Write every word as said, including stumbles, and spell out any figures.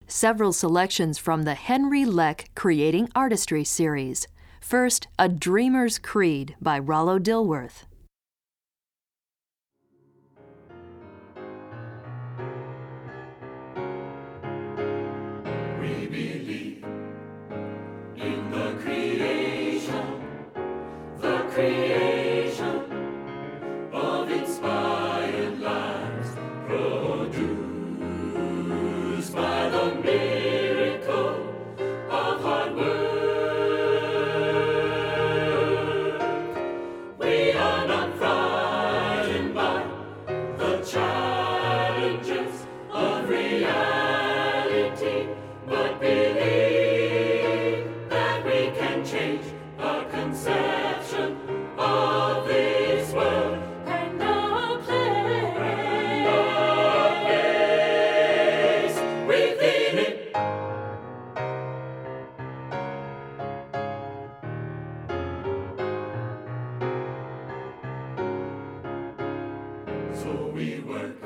Several selections from the Henry Leck Creating Artistry series. First, A Dreamer's Creed by Rollo Dilworth. We believe in the creation, the creation of inspired lives produced by the miracle of hard work. We are not frightened by the challenges of reality, but believe that we can change our conception of this world and our place, and our place within it. So we work